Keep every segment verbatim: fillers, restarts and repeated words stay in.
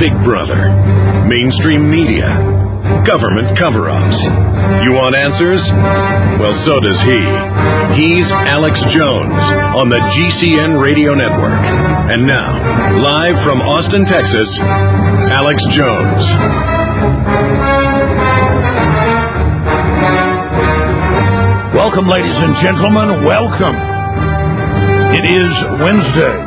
Big Brother, mainstream media, government cover-ups. You want answers? Well, so does he. He's Alex Jones on the G C N Radio Network. And now, live from Austin, Texas, Alex Jones. Welcome, ladies and gentlemen. Welcome. It is Wednesday,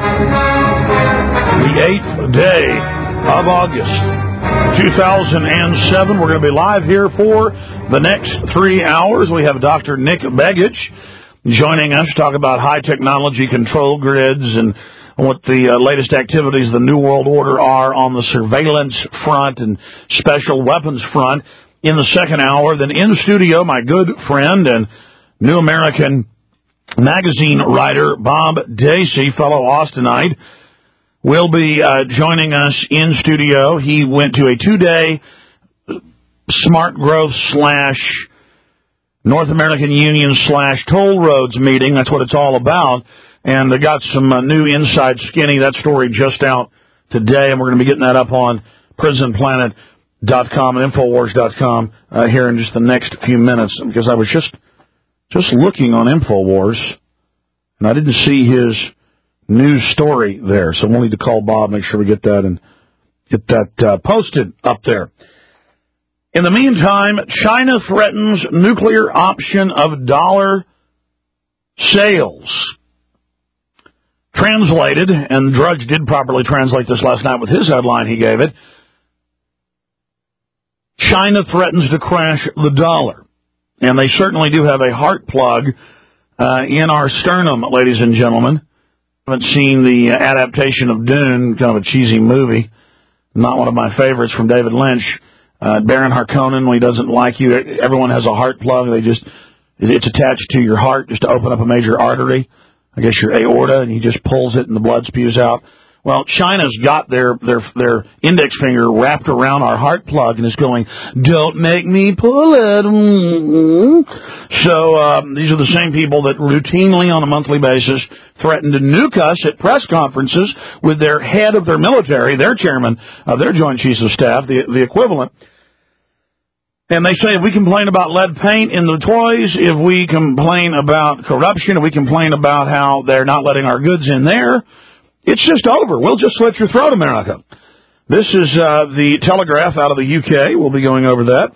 the eighth day of August, two thousand seven. We're going to be live here for the next three hours. We have Doctor Nick Begich joining us to talk about high technology control grids and what the uh, latest activities of the New World Order are on the surveillance front and special weapons front in the second hour. Then in studio, my good friend and New American Magazine writer Bob Dacey, fellow Austinite, will be uh, joining us in studio. He went to a two-day Smart Growth slash North American Union slash Toll Roads meeting. That's what it's all about. And they got some uh, new inside skinny. That story just out today, and we're going to be getting that up on prison planet dot com and infowars dot com uh, here in just the next few minutes, because I was just just looking on InfoWars, and I didn't see his news story there, so we'll need to call Bob, make sure we get that and get that uh, posted up there. In the meantime, China threatens nuclear option of dollar sales. Translated, and Drudge did properly translate this last night with his headline he gave it, China threatens to crash the dollar. And they certainly do have a heart plug uh, in our sternum, ladies and gentlemen. I haven't seen the uh, adaptation of Dune, kind of a cheesy movie. Not one of my favorites from David Lynch. Uh, Baron Harkonnen, when he doesn't like you, everyone has a heart plug. They just, it's attached to your heart just to open up a major artery. I guess your aorta, and he just pulls it and the blood spews out. Well, China's got their, their, their index finger wrapped around our heart plug and is going, don't make me pull it. Mm-hmm. So, um, these are the same people that routinely on a monthly basis threaten to nuke us at press conferences with their head of their military, their chairman of their Joint Chiefs of Staff, the, the equivalent. And they say if we complain about lead paint in the toys, if we complain about corruption, if we complain about how they're not letting our goods in there, it's just over. We'll just slit your throat, America. This is uh, the Telegraph out of the U K. We'll be going over that.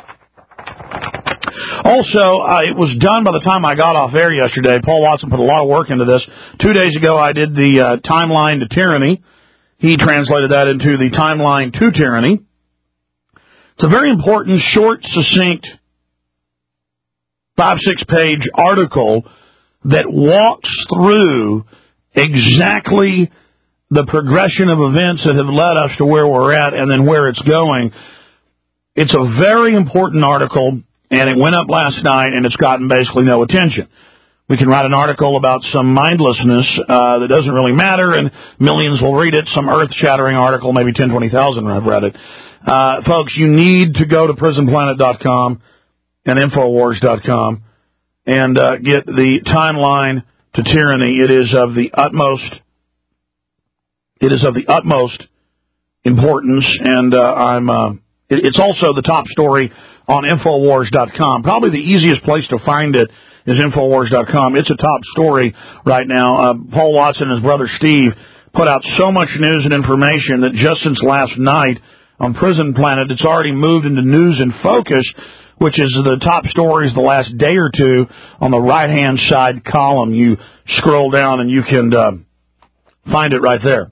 Also, uh, it was done by the time I got off air yesterday. Paul Watson put a lot of work into this. Two days ago, I did the uh, Timeline to Tyranny. He translated that into the Timeline to Tyranny. It's a very important, short, succinct, five, six-page article that walks through exactly the progression of events that have led us to where we're at and then where it's going. It's a very important article, and it went up last night, and it's gotten basically no attention. We can write an article about some mindlessness uh, that doesn't really matter, and millions will read it, some earth-shattering article, maybe ten, twenty thousand have read it. Uh, folks, you need to go to prison planet dot com and infowars dot com and uh, get the Timeline to Tyranny. It is of the utmost It is of the utmost importance, and uh, I'm. Uh, it, it's also the top story on infowars dot com. Probably the easiest place to find it is infowars dot com. It's a top story right now. Uh, Paul Watson and his brother Steve put out so much news and information that just since last night on Prison Planet, it's already moved into News in Focus, which is the top stories the last day or two on the right-hand side column. You scroll down and you can uh, find it right there.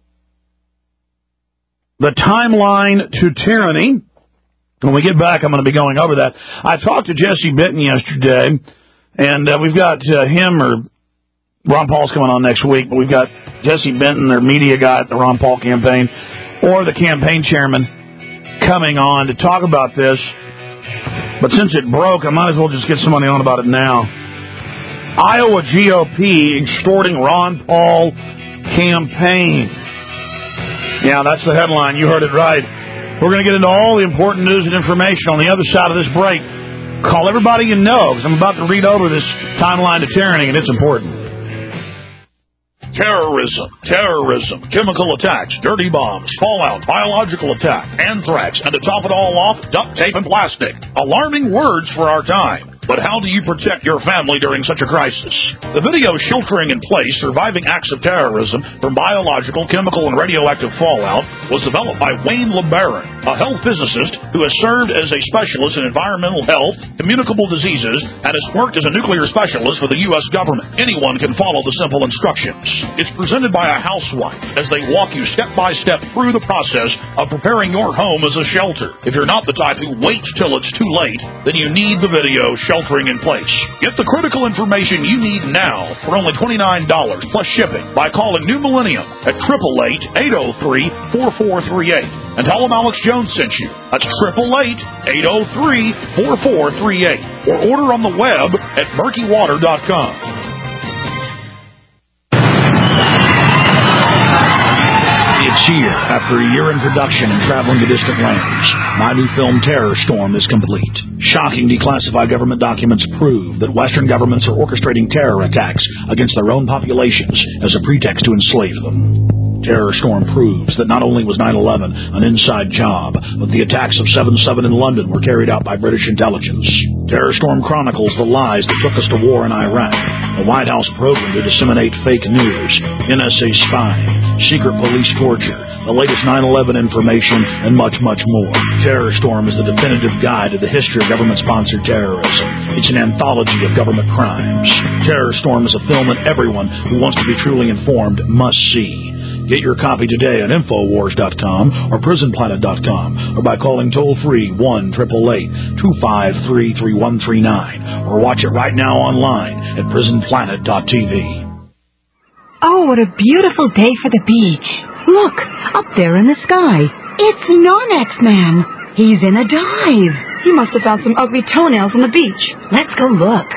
The Timeline to Tyranny. When we get back, I'm going to be going over that. I talked to Jesse Benton yesterday, and uh, we've got uh, him, or Ron Paul's coming on next week, but we've got Jesse Benton, their media guy at the Ron Paul campaign, or the campaign chairman, coming on to talk about this. But since it broke, I might as well just get somebody on about it now. Iowa G O P extorting Ron Paul campaign. Yeah, that's the headline. You heard it right. We're going to get into all the important news and information on the other side of this break. Call everybody you know, because I'm about to read over this Timeline to Tyranny, and it's important. terrorism, terrorism, chemical attacks, dirty bombs, fallout, biological attack, anthrax, and to top it all off, duct tape and plastic. Alarming words for our time. But how do you protect your family during such a crisis? The video Sheltering in Place, Surviving Acts of Terrorism from Biological, Chemical, and Radioactive Fallout was developed by Wayne LeBaron, a health physicist who has served as a specialist in environmental health, communicable diseases, and has worked as a nuclear specialist for the U S government. Anyone can follow the simple instructions. It's presented by a housewife as they walk you step by step through the process of preparing your home as a shelter. If you're not the type who waits till it's too late, then you need the video Sheltering in Place. Get the critical information you need now for only twenty-nine dollars plus shipping by calling New Millennium at eight eight eight, eight oh three, four four three eight and tell them Alex Jones sent you. That's eight eight eight, eight oh three, four four three eight or order on the web at murky water dot com. It's here, after a year in production and traveling to distant lands. My new film, Terror Storm, is complete. Shocking declassified government documents prove that Western governments are orchestrating terror attacks against their own populations as a pretext to enslave them. Terror Storm proves that not only was nine eleven an inside job, but the attacks of seven seven in London were carried out by British intelligence. Terror Storm chronicles the lies that took us to war in Iraq, the White House program to disseminate fake news, N S A spying, secret police torture, the latest nine eleven information, and much, much more. Terror Storm is the definitive guide to the history of government-sponsored terrorism. It's an anthology of government crimes. Terror Storm is a film that everyone who wants to be truly informed must see. Get your copy today at infowars dot com or prison planet dot com or by calling toll-free one eight eight eight, two five three, three one three nine or watch it right now online at prison planet dot t v. Oh, what a beautiful day for the beach. Look, up there in the sky. It's Non-X Man. He's in a dive. He must have found some ugly toenails on the beach. Let's go look.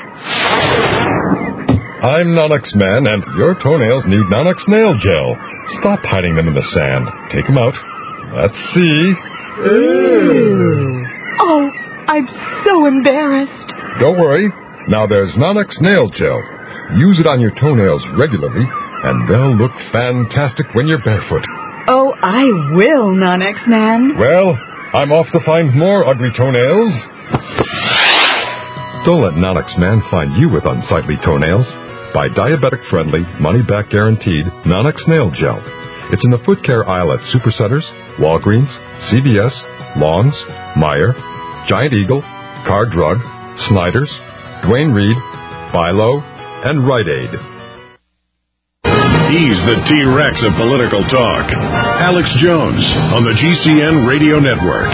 I'm Non-X Man, and your toenails need Non-X Nail Gel. Stop hiding them in the sand. Take them out. Let's see. Ooh. Oh, I'm so embarrassed. Don't worry. Now there's Non-X Nail Gel. Use it on your toenails regularly, and they'll look fantastic when you're barefoot. Oh, I will, Non-X Man. Well, I'm off to find more ugly toenails. Don't let Non-X Man find you with unsightly toenails. Buy diabetic-friendly, money-back guaranteed Non-X Nail Gel. It's in the foot care aisle at Supercenters, Walgreens, C V S, Long's, Meijer, Giant Eagle, Car Drug, Snyder's, Duane Reade, Bilo, and Rite Aid. He's the T-Rex of political talk. Alex Jones on the G C N Radio Network.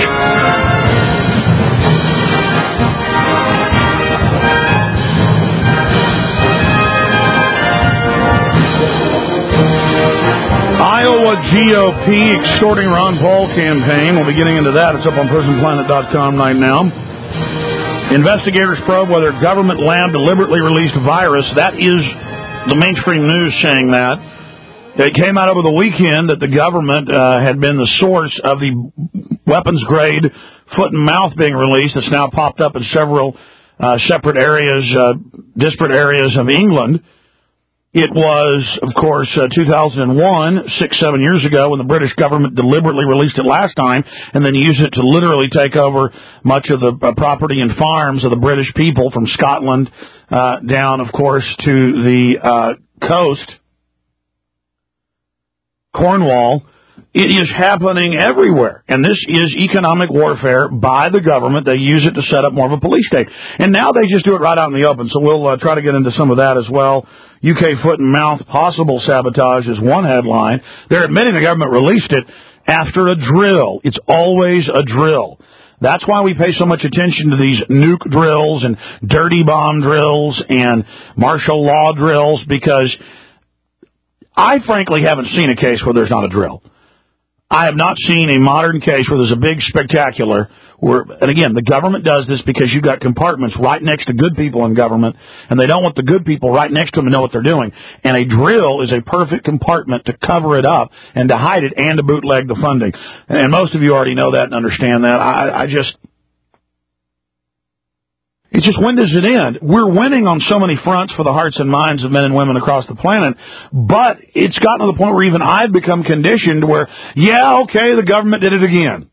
Iowa G O P extorting Ron Paul campaign. We'll be getting into that. It's up on prison planet dot com right now. Investigators probe whether government lab deliberately released virus. That is the mainstream news saying that. It came out over the weekend that the government uh, had been the source of the weapons-grade foot and mouth being released. It's now popped up in several uh, separate areas, uh, disparate areas of England. It was, of course, uh, two thousand one, six, seven years ago, when the British government deliberately released it last time and then used it to literally take over much of the uh, property and farms of the British people from Scotland uh, down, of course, to the uh, coast, Cornwall. It is happening everywhere, and this is economic warfare by the government. They use it to set up more of a police state, and now they just do it right out in the open, so we'll uh, try to get into some of that as well. U K foot and mouth, possible sabotage is one headline. They're admitting the government released it after a drill. It's always a drill. That's why we pay so much attention to these nuke drills and dirty bomb drills and martial law drills, because I frankly haven't seen a case where there's not a drill. I have not seen a modern case where there's a big spectacular where, and again, the government does this because you've got compartments right next to good people in government, and they don't want the good people right next to them to know what they're doing. And a drill is a perfect compartment to cover it up and to hide it and to bootleg the funding. And most of you already know that and understand that. I, I just... It's just, when does it end? We're winning on so many fronts for the hearts and minds of men and women across the planet, but it's gotten to the point where even I've become conditioned where, yeah, okay, the government did it again.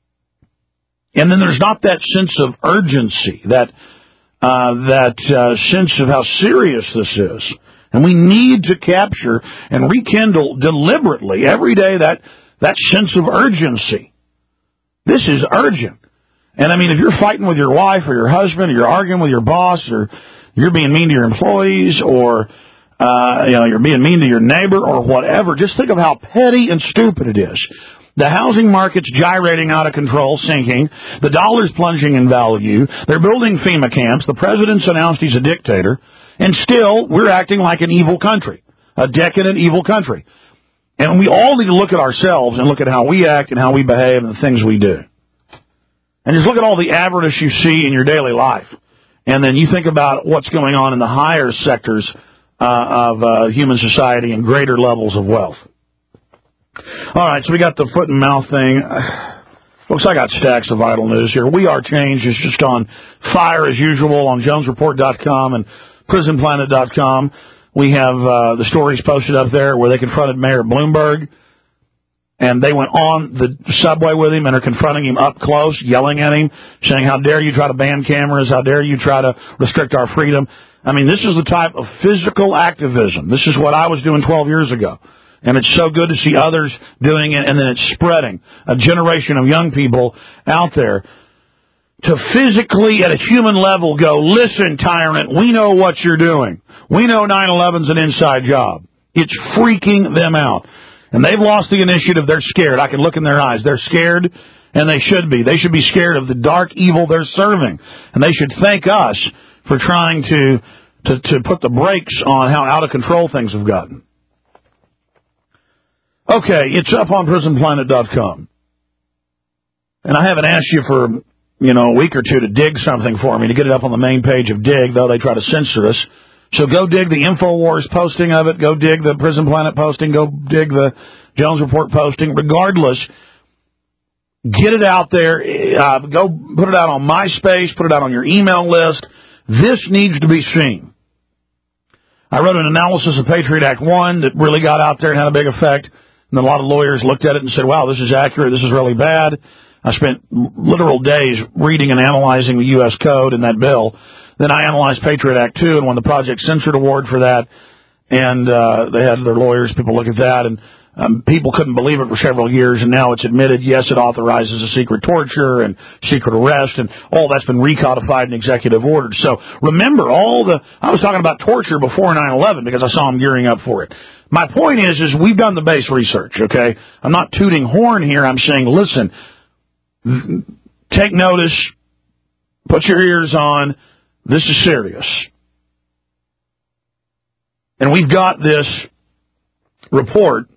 And then there's not that sense of urgency, that uh, that uh, sense of how serious this is. And we need to capture and rekindle deliberately every day that, that sense of urgency. This is urgent. And I mean, if you're fighting with your wife or your husband, or you're arguing with your boss, or you're being mean to your employees, or uh, you know, you're being mean to your neighbor, or whatever, just think of how petty and stupid it is. The housing market's gyrating out of control, sinking. The dollar's plunging in value. They're building FEMA camps. The president's announced he's a dictator. And still, we're acting like an evil country, a decadent, evil country. And we all need to look at ourselves and look at how we act and how we behave and the things we do. And just look at all the avarice you see in your daily life. And then you think about what's going on in the higher sectors uh, of uh, human society and greater levels of wealth. All right, so we got the foot and mouth thing. Folks, I got stacks of vital news here. We Are Change is just on fire as usual on Jones Report dot com and Prison Planet dot com. We have uh, the stories posted up there where they confronted Mayor Bloomberg. And they went on the subway with him and are confronting him up close, yelling at him, saying, how dare you try to ban cameras? How dare you try to restrict our freedom? I mean, this is the type of physical activism. This is what I was doing twelve years ago. And it's so good to see others doing it, and then it's spreading. A generation of young people out there to physically, at a human level, go, listen, tyrant, we know what you're doing. We know nine eleven's an inside job. It's freaking them out. And they've lost the initiative. They're scared. I can look in their eyes. They're scared, and they should be. They should be scared of the dark evil they're serving. And they should thank us for trying to, to, to put the brakes on how out of control things have gotten. Okay, it's up on Prison Planet dot com. And I haven't asked you for, you know, a week or two to dig something for me, to get it up on the main page of Dig, though they try to censor us. So go dig the InfoWars posting of it. Go dig the Prison Planet posting. Go dig the Jones Report posting. Regardless, get it out there. Uh, go put it out on MySpace. Put it out on your email list. This needs to be seen. I wrote an analysis of Patriot Act one that really got out there and had a big effect. And a lot of lawyers looked at it and said, wow, this is accurate. This is really bad. I spent literal days reading and analyzing the U S Code and that bill. Then I analyzed Patriot Act two and won the Project Censored Award for that. And uh, they had their lawyers, people look at that, and um, people couldn't believe it for several years. And now it's admitted, yes, it authorizes a secret torture and secret arrest, and all that's been recodified in executive orders. So remember, all the I was talking about torture before nine eleven because I saw them gearing up for it. My point is, is we've done the base research, okay? I'm not tooting horn here. I'm saying, listen, take notice, put your ears on. This is serious. And we've got this report,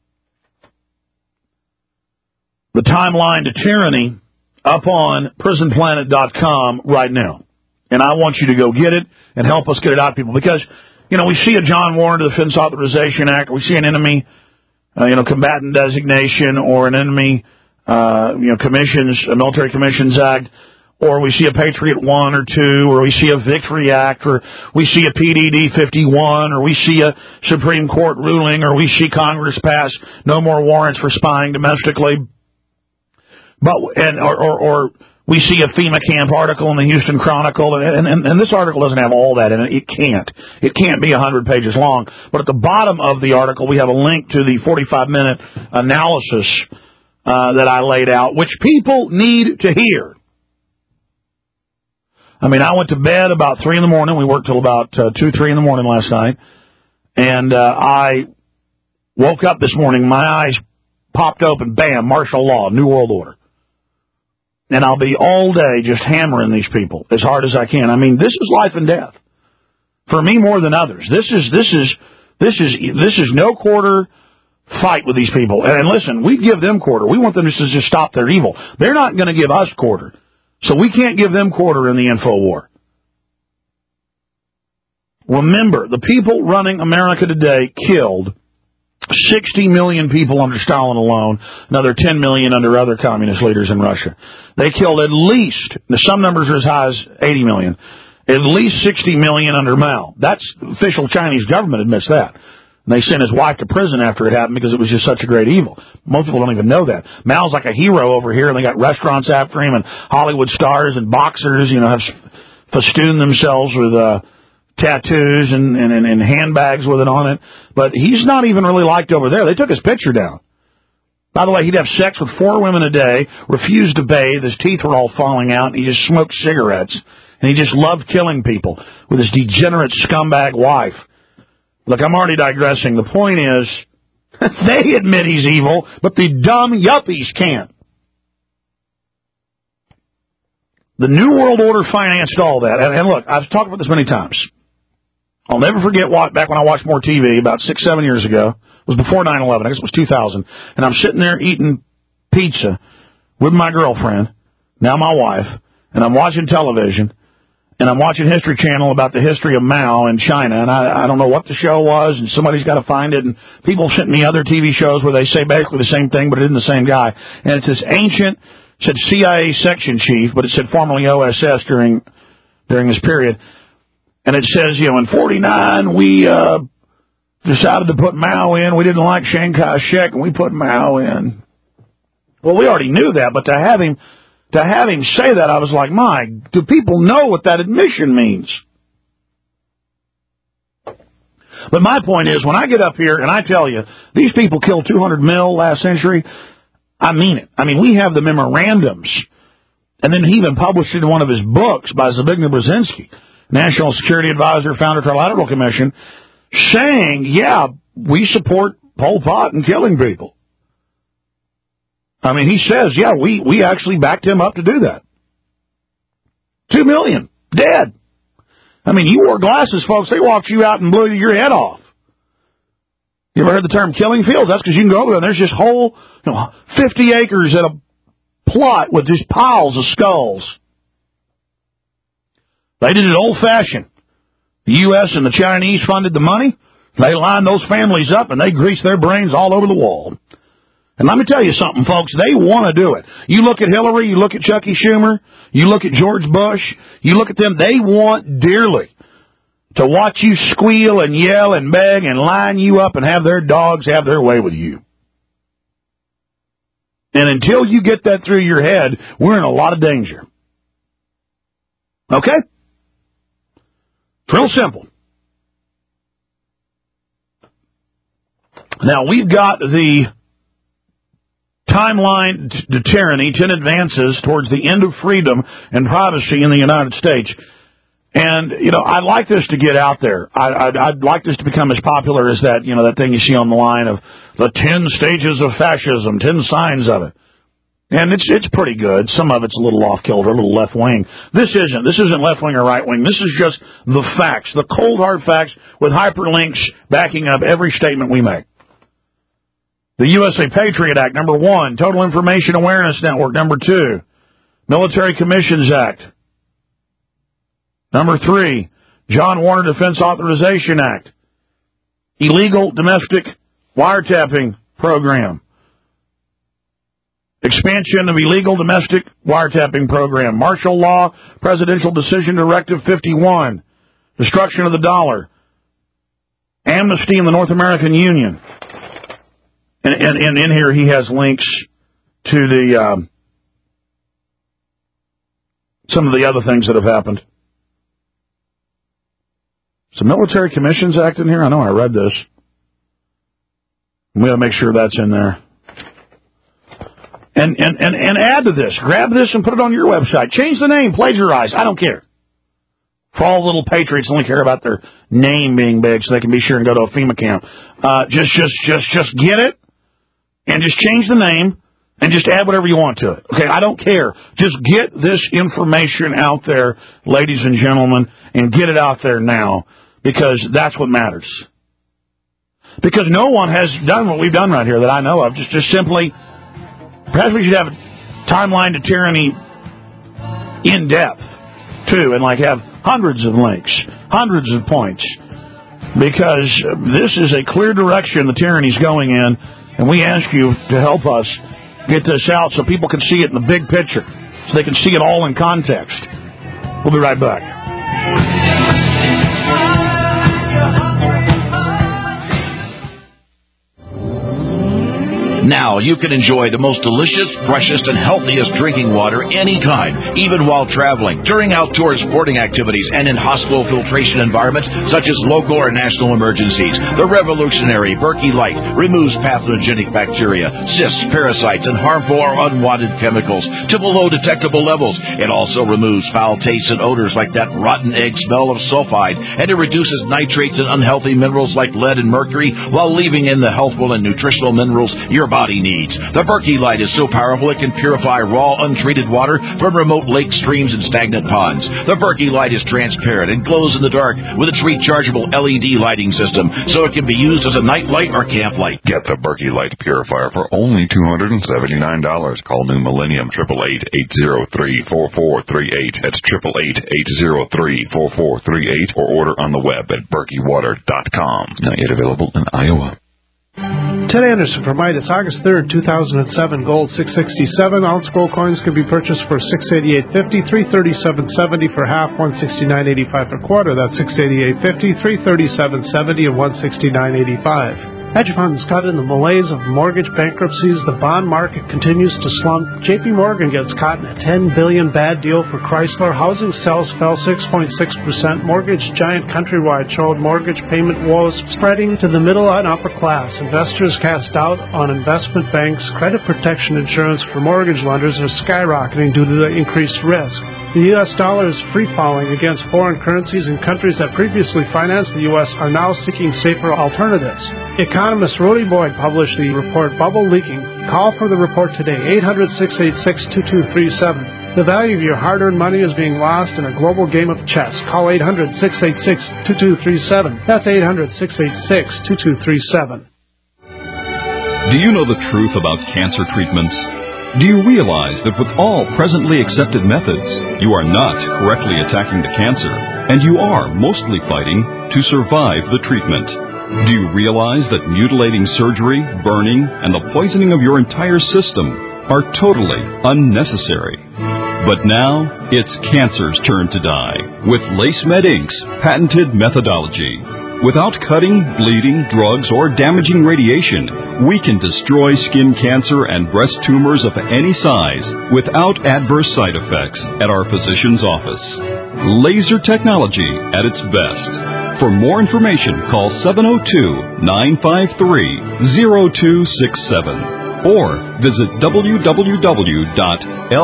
The Timeline to Tyranny, up on Prison Planet dot com right now. And I want you to go get it and help us get it out to people. Because, you know, we see a John Warner Defense Authorization Act, we see an enemy, uh, you know, combatant designation, or an enemy, uh, you know, commissions, a military commissions act, or we see a Patriot one or two, or we see a Victory Act, or we see a P D D fifty-one, or we see a Supreme Court ruling, or we see Congress pass no more warrants for spying domestically, but and or or, or we see a FEMA camp article in the Houston Chronicle, and, and, and this article doesn't have all that in it. It can't. It can't be one hundred pages long. But at the bottom of the article, we have a link to the forty-five minute analysis uh, that I laid out, which people need to hear. I mean, I went to bed about three in the morning. We worked till about uh, two, three in the morning last night. And uh, I woke up this morning, my eyes popped open, bam, martial law, New World Order. And I'll be all day just hammering these people as hard as I can. I mean, this is life and death. For me more than others. This is, this is, this is, this is no quarter fight with these people. And listen, we give them quarter. We want them to just stop their evil. They're not going to give us quarter. So we can't give them quarter in the info war. Remember, the people running America today killed sixty million people under Stalin alone, another ten million under other communist leaders in Russia. They killed at least, some numbers are as high as eighty million, at least sixty million under Mao. That's the official Chinese government admits that. And they sent his wife to prison after it happened because it was just such a great evil. Most people don't even know that. Mao's like a hero over here, and they got restaurants after him, and Hollywood stars and boxers, you know, have festooned themselves with uh, tattoos and, and, and handbags with it on it. But he's not even really liked over there. They took his picture down. By the way, he'd have sex with four women a day, refused to bathe, his teeth were all falling out, and he just smoked cigarettes. And he just loved killing people with his degenerate scumbag wife. Look, I'm already digressing. The point is, they admit he's evil, but the dumb yuppies can't. The New World Order financed all that. And, and look, I've talked about this many times. I'll never forget what, back when I watched more T V about six, seven years ago. It was before nine eleven. I guess it was two thousand. And I'm sitting there eating pizza with my girlfriend, now my wife, and I'm watching television. And I'm watching History Channel about the history of Mao in China, and I, I don't know what the show was, and somebody's got to find it, and people sent me other T V shows where they say basically the same thing, but it isn't the same guy. And it's this ancient, it said C I A section chief, but it said formerly O S S during during this period. And it says, you know, in forty-nine, we uh, decided to put Mao in. We didn't like Chiang Kai-shek, and we put Mao in. Well, we already knew that, but to have him... To have him say that, I was like, my, do people know what that admission means? But my point is, when I get up here and I tell you, these people killed two hundred mil last century, I mean it. I mean, we have the memorandums. And then he even published it in one of his books by Zbigniew Brzezinski, National Security Advisor, founder of the Trilateral Commission, saying, yeah, we support Pol Pot and killing people. I mean, he says, yeah, we, we actually backed him up to do that. Two million dead. I mean, you wore glasses, folks. They walked you out and blew your head off. You ever heard the term killing fields? That's because you can go over there and there's just whole, you know, fifty acres at a plot with just piles of skulls. They did it old-fashioned. The U S and the Chinese funded the money. They lined those families up and they greased their brains all over the wall. And let me tell you something, folks, they want to do it. You look at Hillary, you look at Chucky Schumer, you look at George Bush, you look at them, they want dearly to watch you squeal and yell and beg and line you up and have their dogs have their way with you. And until you get that through your head, we're in a lot of danger. Okay? It's real simple. Now, we've got the timeline to tyranny, ten advances towards the end of freedom and privacy in the United States. And, you know, I'd like this to get out there. I, I'd, I'd like this to become as popular as that, you know, that thing you see on the line of the ten stages of fascism, ten signs of it. And it's it's pretty good. Some of it's a little off-kilter, a little left-wing. This isn't. This isn't left-wing or right-wing. This is just the facts, the cold, hard facts with hyperlinks backing up every statement we make. The U S A Patriot Act, number one. Total Information Awareness Network, number two. Military Commissions Act. Number three, John Warner Defense Authorization Act. Illegal Domestic Wiretapping Program. Expansion of Illegal Domestic Wiretapping Program. Martial Law, Presidential Decision Directive fifty-one. Destruction of the dollar. Amnesty in the North American Union. And, and, and in here he has links to the um, some of the other things that have happened. Is the Military Commissions Act in here? I know I read this. We got to make sure that's in there. And, and, and, and add to this. Grab this and put it on your website. Change the name. Plagiarize. I don't care. For all the little patriots only care about their name being big so they can be sure and go to a FEMA camp. Uh, just, just, just, just get it and just change the name and just add whatever you want to it. Okay, I don't care. Just get this information out there, ladies and gentlemen, and get it out there now because that's what matters. Because no one has done what we've done right here that I know of. Just, just simply, perhaps we should have a timeline to tyranny in depth, too, and like have hundreds of links, hundreds of points. because this is a clear direction the tyranny's going in, and we ask you to help us get this out so people can see it in the big picture, so they can see it all in context. We'll be right back. Now you can enjoy the most delicious, freshest, and healthiest drinking water anytime, even while traveling, during outdoor sporting activities, and in hospital filtration environments such as local or national emergencies. The revolutionary Berkey Light removes pathogenic bacteria, cysts, parasites, and harmful or unwanted chemicals to below detectable levels. It also removes foul tastes and odors like that rotten egg smell of sulfide, and it reduces nitrates and unhealthy minerals like lead and mercury while leaving in the healthful and nutritional minerals your body body needs. The Berkey Light is so powerful it can purify raw, untreated water from remote lakes, streams, and stagnant ponds. The Berkey Light is transparent and glows in the dark with its rechargeable L E D lighting system, so it can be used as a night light or camp light. Get the Berkey Light Purifier for only two hundred seventy-nine dollars. Call New Millennium, eight eight eight, eight zero three, four four three eight. That's eight eight eight, eight zero three, four four three eight, or order on the web at berkey water dot com. Not yet available in Iowa. Ted Anderson for Midas, August third, two thousand seven, gold six sixty-seven. Ounce gold coins can be purchased for six eighty-eight fifty, three thirty-seven seventy for half, one sixty-nine eighty-five for quarter. That's six eighty-eight fifty, three thirty-seven seventy, and one sixty-nine eighty-five. Hedge funds caught in the malaise of mortgage bankruptcies. The bond market continues to slump. J P Morgan gets caught in a ten billion dollars bad deal for Chrysler. Housing sales fell six point six percent. Mortgage giant Countrywide showed mortgage payment woes spreading to the middle and upper class. Investors cast doubt on investment banks. Credit protection insurance for mortgage lenders are skyrocketing due to the increased risk. The U S dollar is free-falling against foreign currencies, and countries that previously financed the U S are now seeking safer alternatives. Economist Rudy Boyd published the report Bubble Leaking. Call for the report today, eight hundred, six eight six, two two three seven. The value of your hard-earned money is being lost in a global game of chess. Call eight hundred, six eight six, two two three seven. That's eight hundred, six eight six, two two three seven. Do you know the truth about cancer treatments? Do you realize that with all presently accepted methods, you are not correctly attacking the cancer, and you are mostly fighting to survive the treatment? Do you realize that mutilating surgery, burning, and the poisoning of your entire system are totally unnecessary? But now, it's cancer's turn to die with LaceMed Incorporated's patented methodology. Without cutting, bleeding, drugs, or damaging radiation, we can destroy skin cancer and breast tumors of any size without adverse side effects at our physician's office. Laser technology at its best. For more information, call seven oh two, nine five three, oh two six seven or visit w w w dot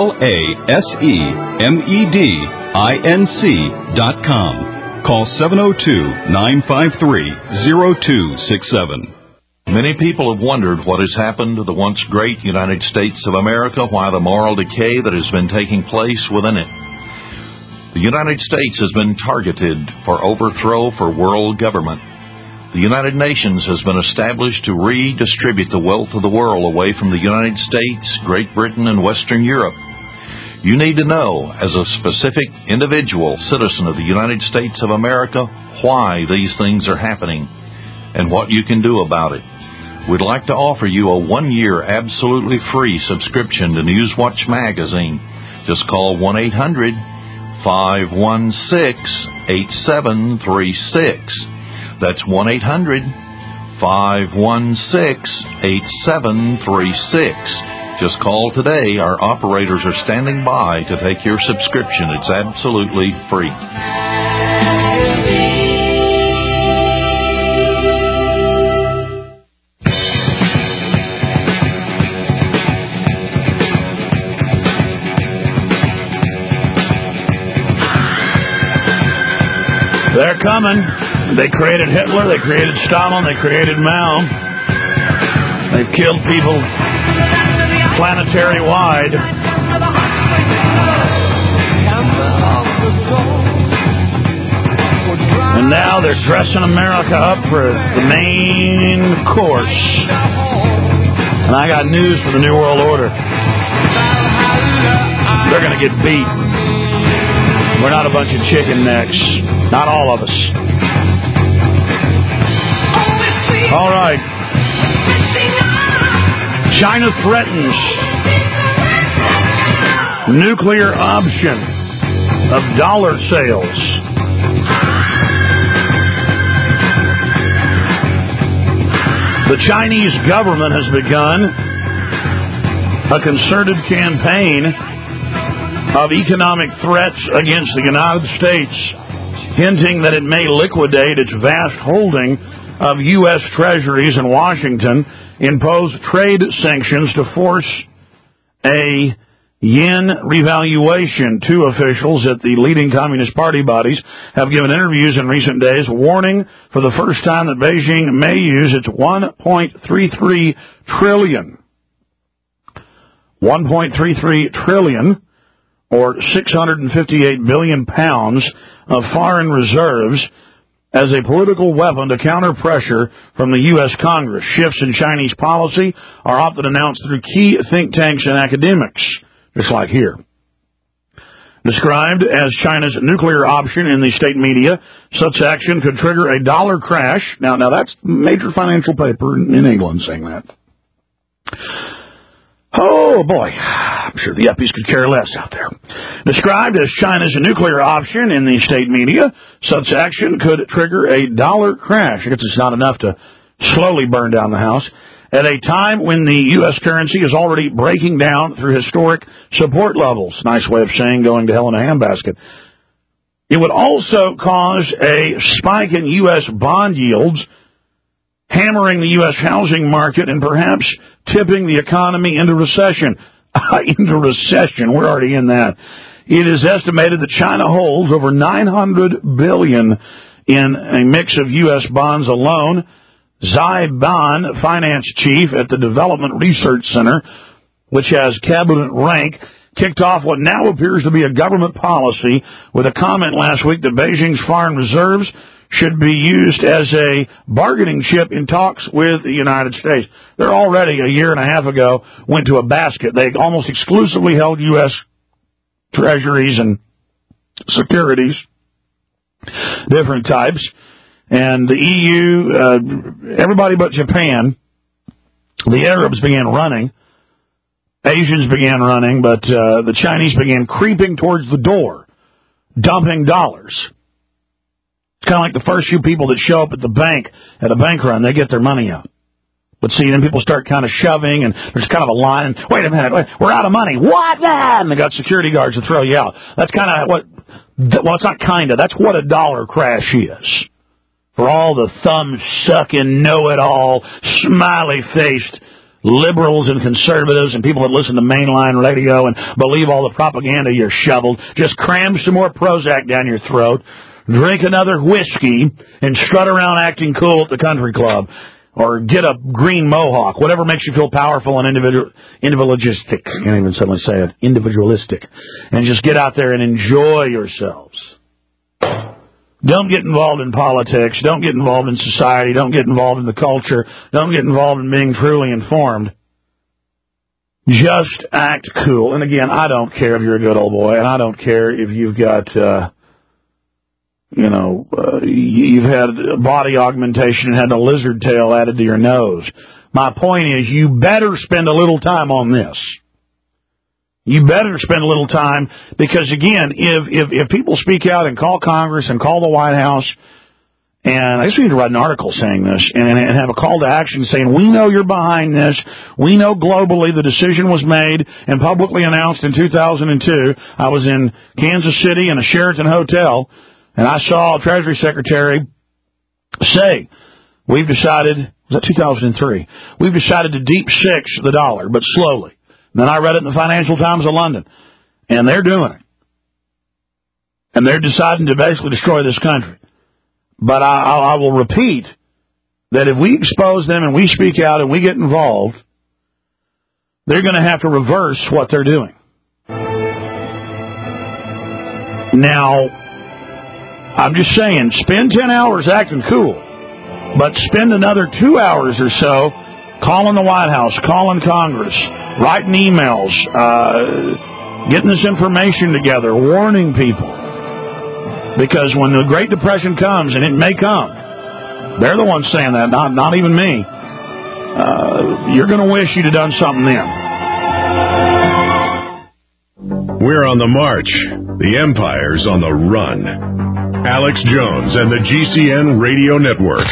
lasemedinc dot com. Call seven oh two, nine five three, oh two six seven. Many people have wondered what has happened to the once great United States of America, why the moral decay that has been taking place within it. The United States has been targeted for overthrow for world government. The United Nations has been established to redistribute the wealth of the world away from the United States, Great Britain, and Western Europe. You need to know, as a specific individual citizen of the United States of America, why these things are happening and what you can do about it. We'd like to offer you a one-year absolutely free subscription to Newswatch magazine. Just call one eight hundred, five one six, eight seven three six. That's one eight hundred, five one six, eight seven three six. Just call today. Our operators are standing by to take your subscription. It's absolutely free. They're coming. They created Hitler, they created Stalin, they created Mao. They've killed people planetary-wide. And now they're dressing America up for the main course. And I got news for the New World Order. They're going to get beat. We're not a bunch of chicken necks. Not all of us. All right. China threatens nuclear option of dollar sales. The Chinese government has begun a concerted campaign of economic threats against the United States, hinting that it may liquidate its vast holding of U S treasuries in Washington, impose trade sanctions to force a yen revaluation. Two officials at the leading Communist Party bodies have given interviews in recent days warning for the first time that Beijing may use its one point three three trillion one point three three trillion or six hundred fifty-eight billion pounds of foreign reserves as a political weapon to counter pressure from the U S Congress. Shifts in Chinese policy are often announced through key think tanks and academics, just like here. Described as China's nuclear option in the state media, such action could trigger a dollar crash. Now, now that's major financial paper in England saying that. Oh, boy. I'm sure the yuppies could care less out there. Described as China's nuclear option in the state media, such action could trigger a dollar crash. I guess it's not enough to slowly burn down the house. At a time when the U S currency is already breaking down through historic support levels. Nice way of saying going to hell in a handbasket. It would also cause a spike in U S bond yields, hammering the U S housing market and perhaps tipping the economy into recession. into recession. We're already in that. It is estimated that China holds over nine hundred billion dollars in a mix of U S bonds alone. Zai Ban, finance chief at the Development Research Center, which has cabinet rank, kicked off what now appears to be a government policy with a comment last week that Beijing's foreign reserves should be used as a bargaining chip in talks with the United States. They're already, a year and a half ago, went to a basket. They almost exclusively held U S treasuries and securities, different types. And the E U, uh, everybody but Japan, the Arabs began running, Asians began running, but uh, the Chinese began creeping towards the door, dumping dollars. It's kind of like the first few people that show up at the bank at a bank run, they get their money out. But see, then people start kind of shoving, and there's kind of a line, and wait a minute, wait, we're out of money. What? And they got security guards to throw you out. That's kind of what, well, it's not kind of, that's what a dollar crash is. For all the thumb-sucking, know-it-all, smiley-faced liberals and conservatives and people that listen to mainline radio and believe all the propaganda you're shoveled, just cram some more Prozac down your throat, drink another whiskey, and strut around acting cool at the country club. Or get a green mohawk, whatever makes you feel powerful and individual, individualistic. I can't even suddenly say it. Individualistic. And just get out there and enjoy yourselves. Don't get involved in politics. Don't get involved in society. Don't get involved in the culture. Don't get involved in being truly informed. Just act cool. And again, I don't care if you're a good old boy, and I don't care if you've got, uh, you know, uh, you've had body augmentation and had a lizard tail added to your nose. My point is, you better spend a little time on this. You better spend a little time, because again, if, if, if people speak out and call Congress and call the White House, and I just need to write an article saying this, and, and have a call to action saying, we know you're behind this, we know globally the decision was made and publicly announced in two thousand two. I was in Kansas City in a Sheraton hotel, and I saw Treasury Secretary say, we've decided, was that two thousand three? We've decided to deep six the dollar, but slowly. Then I read it in the Financial Times of London, and they're doing it. And they're deciding to basically destroy this country. But I, I, I will repeat that if we expose them and we speak out and we get involved, they're going to have to reverse what they're doing. Now, I'm just saying, spend ten hours acting cool, but spend another two hours or so calling the White House, calling Congress, writing emails, uh, getting this information together, warning people. Because when the Great Depression comes, and it may come, They're the ones saying that, not not even me. Uh, you're going to wish you'd have done something then. We're on the march. The Empire's on the run. Alex Jones and the G C N Radio Network.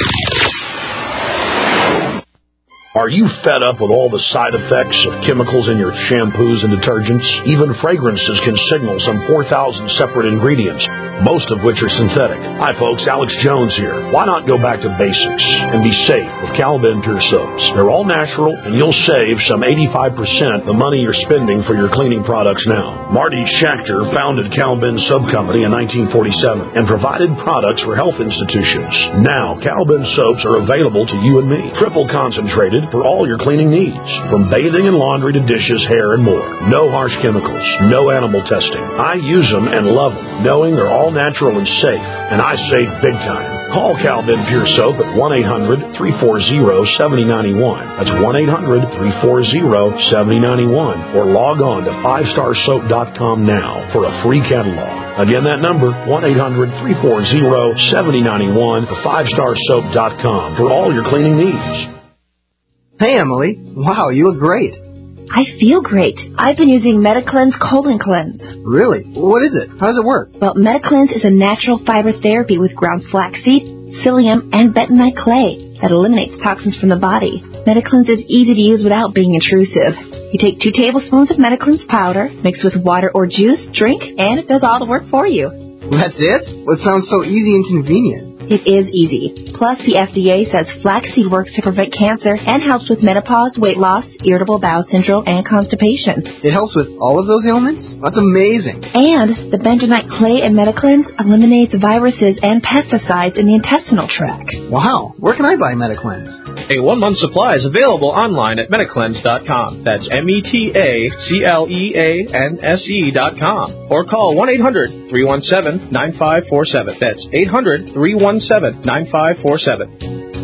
Are you fed up with all the side effects of chemicals in your shampoos and detergents? Even fragrances can signal some four thousand separate ingredients, most of which are synthetic. Hi folks, Alex Jones here. Why not go back to basics and be safe with Calvin Pure Soaps? They're all natural, and you'll save some eighty-five percent the money you're spending for your cleaning products now. Marty Schachter founded Calvin Soap Company in nineteen forty-seven and provided products for health institutions. Now, Calvin soaps are available to you and me, triple concentrated for all your cleaning needs, from bathing and laundry to dishes, hair, and more. No harsh chemicals, no animal testing. I use them and love them, knowing they're all natural and safe, and I save big time. Call Calvin Pure Soap at one eight hundred, three four zero, seven zero nine one. That's one eight hundred, three four zero, seven zero nine one. Or log on to five star soap dot com now for a free catalog. Again, that number, one eight hundred, three four zero, seven zero nine one, or five star soap dot com for all your cleaning needs. Hey, Emily. Wow, you look great. I feel great. I've been using MetaCleanse Colon Cleanse. Really? What is it? How does it work? Well, MetaCleanse is a natural fiber therapy with ground flaxseed, psyllium, and bentonite clay that eliminates toxins from the body. MetaCleanse is easy to use without being intrusive. You take two tablespoons of MetaCleanse powder, mix with water or juice, drink, and it does all the work for you. That's it? Well, it sounds so easy and convenient. It is easy. Plus, the F D A says flaxseed works to prevent cancer and helps with menopause, weight loss, irritable bowel syndrome, and constipation. It helps with all of those ailments? That's amazing. And the bentonite clay in MetaCleanse eliminates viruses and pesticides in the intestinal tract. Wow. Where can I buy MetaCleanse? A one-month supply is available online at metacleanse dot com. That's M E T A C L E A N S E dot com. Or call one eight hundred, three one seven, nine five four seven. That's eight hundred, three one seven, nine five four seven.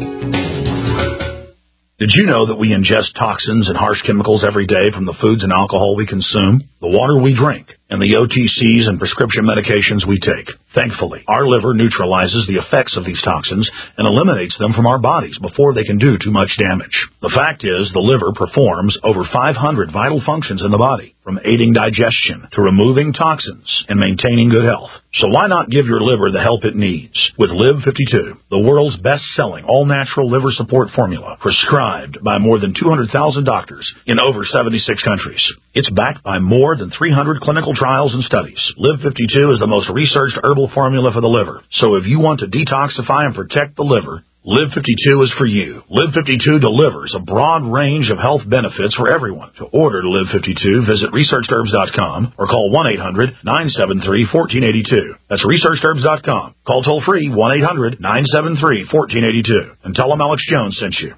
Did you know that we ingest toxins and harsh chemicals every day from the foods and alcohol we consume, the water we drink, and the O T Cs and prescription medications we take? Thankfully, our liver neutralizes the effects of these toxins and eliminates them from our bodies before they can do too much damage. The fact is, the liver performs over five hundred vital functions in the body, from aiding digestion to removing toxins and maintaining good health. So why not give your liver the help it needs with Live fifty-two, the world's best-selling all-natural liver support formula, prescribed by more than two hundred thousand doctors in over seventy-six countries. It's backed by more than three hundred clinical trials and studies. Live fifty-two is the most researched herbal formula for the liver. So if you want to detoxify and protect the liver, Live fifty-two is for you. Live fifty-two delivers a broad range of health benefits for everyone. To order Live fifty-two, visit researched herbs dot com or call one eight hundred, nine seven three, one four eight two. That's researched herbs dot com. Call toll free one eight hundred, nine seven three, one four eight two and tell them Alex Jones sent you.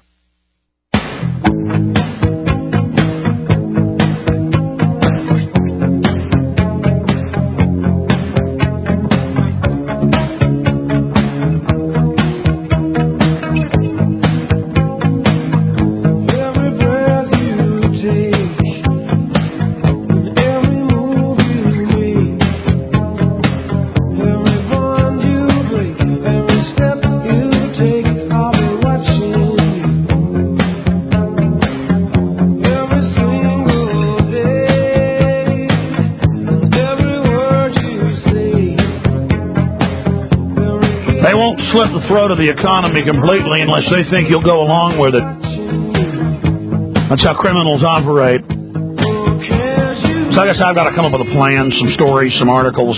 Slit the throat of the economy completely unless they think you'll go along with it. That's how criminals operate. So I guess I've got to come up with a plan, some stories, some articles,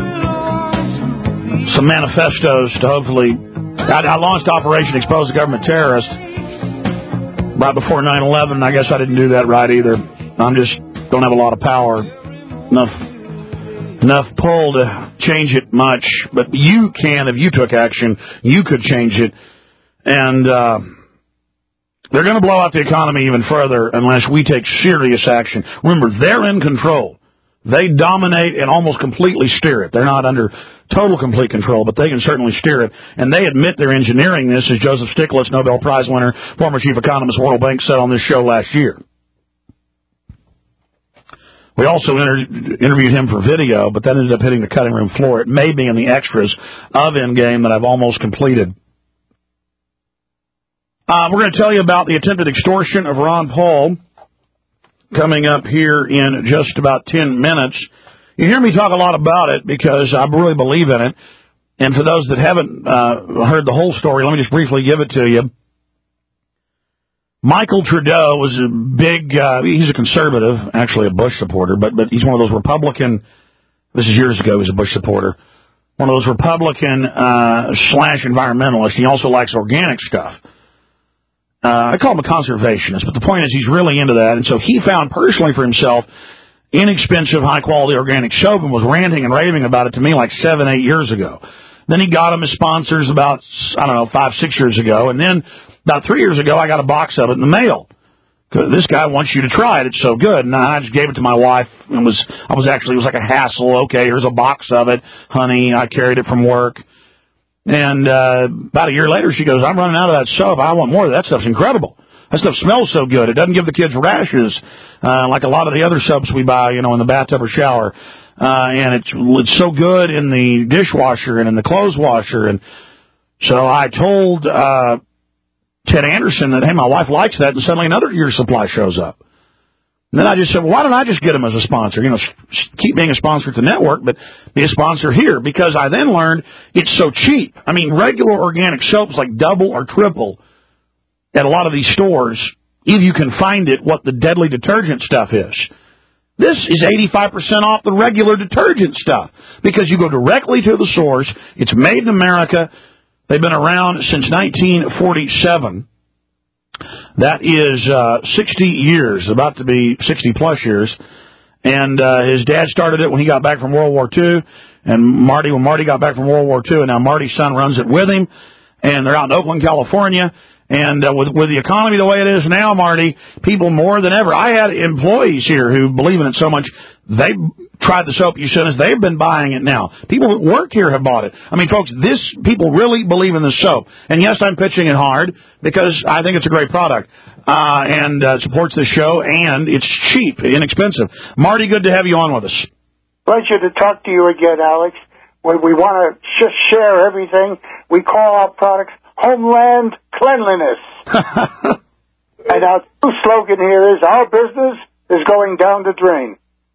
some manifestos to hopefully... I, I launched Operation Expose the Government Terrorist right before nine eleven, and I guess I didn't do that right either. I'm just don't have a lot of power, enough enough pull to change it much, but you can, if you took action, you could change it. And uh, they're going to blow out the economy even further unless we take serious action. Remember, they're in control. They dominate and almost completely steer it. They're not under total complete control, but they can certainly steer it. And they admit they're engineering this, as Joseph Stiglitz, Nobel Prize winner, former chief economist, World Bank, said on this show last year. We also inter- interviewed him for video, but that ended up hitting the cutting room floor. It may be in the extras of Endgame that I've almost completed. Uh, we're going to tell you about the attempted extortion of Ron Paul coming up here in just about ten minutes. You hear me talk a lot about it because I really believe in it. And for those that haven't uh, heard the whole story, let me just briefly give it to you. Michael Trudeau was a big, uh, he's a conservative, actually a Bush supporter, but but he's one of those Republican, this is years ago, he was a Bush supporter, one of those Republican uh, slash environmentalists. He also likes organic stuff. Uh, I call him a conservationist, but the point is he's really into that. And so he found personally for himself inexpensive, high-quality organic soap and was ranting and raving about it to me like seven, eight years ago. Then he got them as sponsors about, I don't know, five, six years ago. And then about three years ago, I got a box of it in the mail. This guy wants you to try it. It's so good. And I just gave it to my wife. It was, I was actually, it was like a hassle. Okay, here's a box of it. Honey, I carried it from work. And uh, about a year later, she goes, I'm running out of that soap. I want more of that. That stuff's incredible. That stuff smells so good. It doesn't give the kids rashes uh, like a lot of the other soaps we buy, you know, in the bathtub or shower. Uh, and it's it's so good in the dishwasher and in the clothes washer. And so I told uh, Ted Anderson that, hey, my wife likes that, and suddenly another year's supply shows up. And then I just said, well, why don't I just get him as a sponsor? You know, keep being a sponsor at the network, but be a sponsor here. Because I then learned it's so cheap. I mean, regular organic soap's like double or triple at a lot of these stores, if you can find it, what the deadly detergent stuff is. This is eighty-five percent off the regular detergent stuff because you go directly to the source. It's made in America. They've been around since nineteen forty-seven. That is uh, sixty years, about to be sixty-plus years. And uh, his dad started it when he got back from World War Two, and Marty when Marty got back from World War Two, and now Marty's son runs it with him, and they're out in Oakland, California. And uh, with with the economy the way it is now, Marty, people more than ever. I had employees here who believe in it so much, they tried the soap you sent us. They've been buying it now. People that work here have bought it. I mean, folks, this people really believe in the soap. And yes, I'm pitching it hard because I think it's a great product. Uh, and uh, supports the show, and it's cheap, inexpensive. Marty, good to have you on with us. Pleasure to talk to you again, Alex. When we want to just share everything, we call our products Homeland Cleanliness. And our new slogan here is, our business is going down the drain.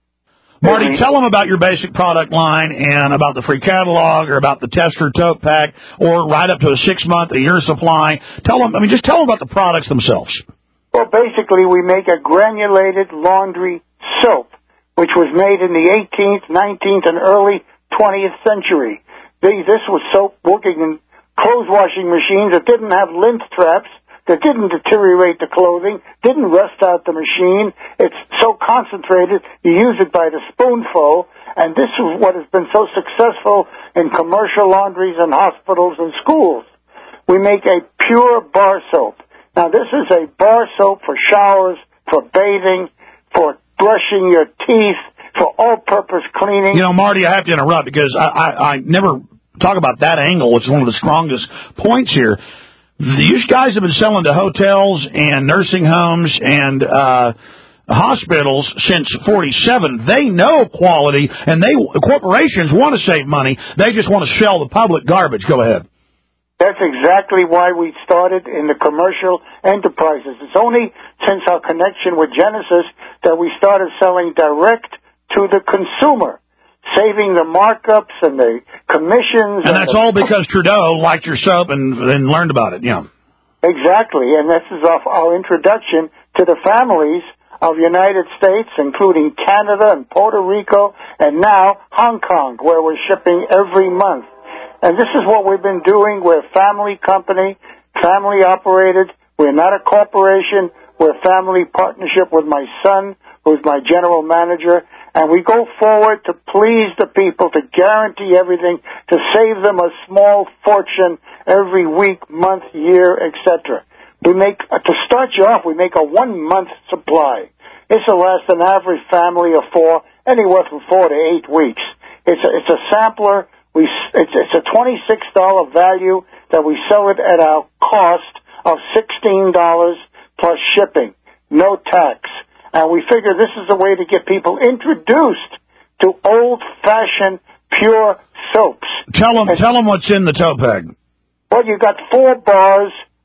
Marty, tell them about your basic product line and about the free catalog or about the tester tote pack or right up to a six-month, a year supply. Tell them, I mean, just tell them about the products themselves. Well, basically, we make a granulated laundry soap, which was made in the eighteenth, nineteenth, and early twentieth century. This was soap working in clothes washing machines that didn't have lint traps, that didn't deteriorate the clothing, didn't rust out the machine. It's so concentrated, you use it by the spoonful, and this is what has been so successful in commercial laundries and hospitals and schools. We make a pure bar soap. Now, this is a bar soap for showers, for bathing, for brushing your teeth, for all-purpose cleaning. You know, Marty, I have to interrupt because I, I, I never talk about that angle, which is one of the strongest points here. These guys have been selling to hotels and nursing homes and uh, hospitals since forty-seven. They know quality, and they corporations want to save money. They just want to sell the public garbage. Go ahead. That's exactly why we started in the commercial enterprises. It's only since our connection with Genesis that we started selling direct to the consumer, saving the markups and the commissions. And, and that's the, all because Trudeau liked your soap and, and learned about it, yeah. Exactly, and this is our, our introduction to the families of United States, including Canada and Puerto Rico, and now Hong Kong, where we're shipping every month. And this is what we've been doing. We're a family company, family operated. We're not a corporation. We're a family partnership with my son, who's my general manager. And we go forward to please the people, to guarantee everything, to save them a small fortune every week, month, year, et cetera. We make, uh, to start you off, we make a one-month supply. This will last an average family of four, anywhere from four to eight weeks. It's a, it's a sampler. We, it's, it's a twenty-six dollars value that we sell it at our cost of sixteen dollars plus shipping, no tax. And we figure this is a way to get people introduced to old-fashioned, pure soaps. Tell them, and, tell them what's in the tote bag. Well, you got four bars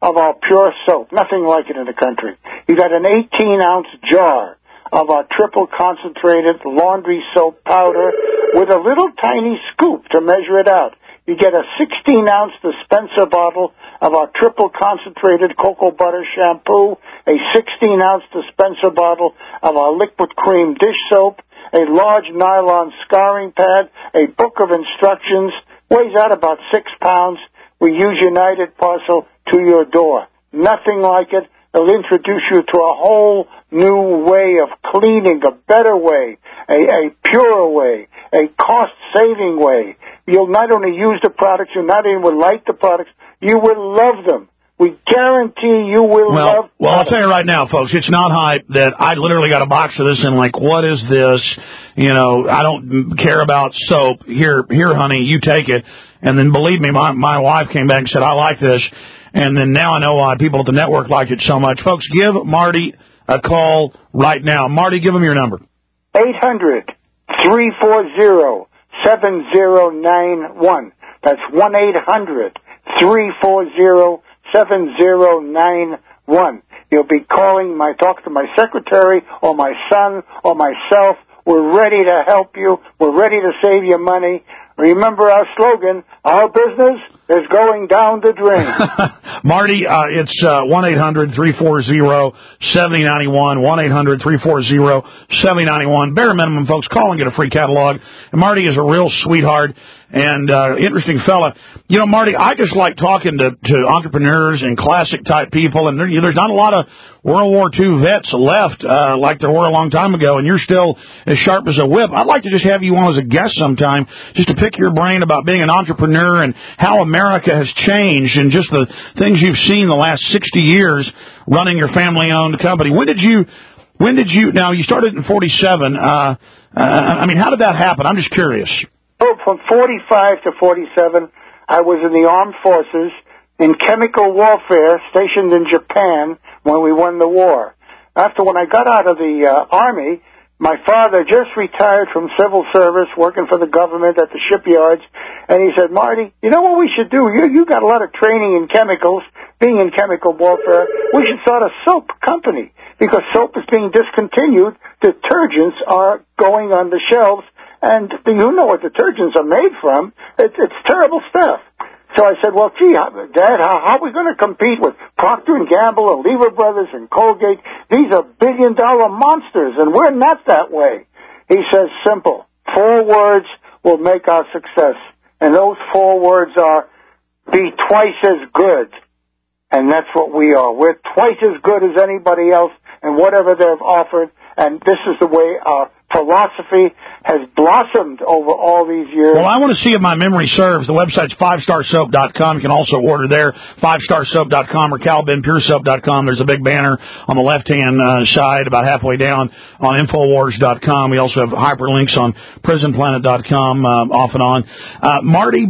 of our pure soap. Nothing like it in the country. You got an eighteen-ounce jar of our triple concentrated laundry soap powder with a little tiny scoop to measure it out. You get a sixteen-ounce dispenser bottle of our triple concentrated cocoa butter shampoo, a sixteen-ounce dispenser bottle of our liquid cream dish soap, a large nylon scouring pad, a book of instructions, weighs out about six pounds. We use United Parcel to your door. Nothing like it. It'll introduce you to a whole new way of cleaning, a better way, a, a purer way, a cost-saving way. You'll not only use the products, you'll not only like the products, you will love them. We guarantee you will well, love Well, I'll tell you right now, folks, it's not hype that I literally got a box of this and like, what is this? You know, I don't care about soap. Here, here, honey, you take it. And then believe me, my, my wife came back and said, I like this. And then now I know why people at the network like it so much. Folks, give Marty a call right now. Marty, give him your number. eight hundred, three four zero, seven zero nine one. That's one eight hundred, three four zero, seven zero nine one. You'll be calling my, talk to my secretary or my son or myself. We're ready to help you. We're ready to save you money. Remember our slogan, our business is going down the drain. Marty, uh, it's uh, one eight hundred, three four zero, seven zero nine one, one eight hundred, three four zero, seven zero nine one. Bare minimum, folks, call and get a free catalog. And Marty is a real sweetheart and uh, interesting fella. You know, Marty, I just like talking to, to entrepreneurs and classic-type people, and there, there's not a lot of World War Two vets left uh, like there were a long time ago, and you're still as sharp as a whip. I'd like to just have you on as a guest sometime just to pick your brain about being an entrepreneur and how America has changed and just the things you've seen the last sixty years running your family-owned company. When did you, when did you, now you started in forty-seven. Uh, uh, I mean, how did that happen? I'm just curious. Oh, from forty-five to forty-seven, I was in the armed forces in chemical warfare stationed in Japan when we won the war. After when I got out of the uh, Army, my father just retired from civil service working for the government at the shipyards, and he said, Marty, you know what we should do? You, you got a lot of training in chemicals, being in chemical warfare. We should start a soap company because soap is being discontinued. Detergents are going on the shelves. And you know what detergents are made from. It's, it's terrible stuff. So I said, well, gee, Dad, how, how are we going to compete with Procter and Gamble and Lever Brothers and Colgate? These are billion-dollar monsters, and we're not that way. He says, simple. Four words will make our success. And those four words are, be twice as good. And that's what we are. We're twice as good as anybody else and whatever they've offered. And this is the way our philosophy has blossomed over all these years. Well, I want to see if my memory serves. The website's five star soap dot com. You can also order there, five star soap dot com or cal ben pure soap dot com. There's a big banner on the left-hand uh, side about halfway down on infowars dot com. We also have hyperlinks on prison planet dot com uh, off and on. Uh, Marty,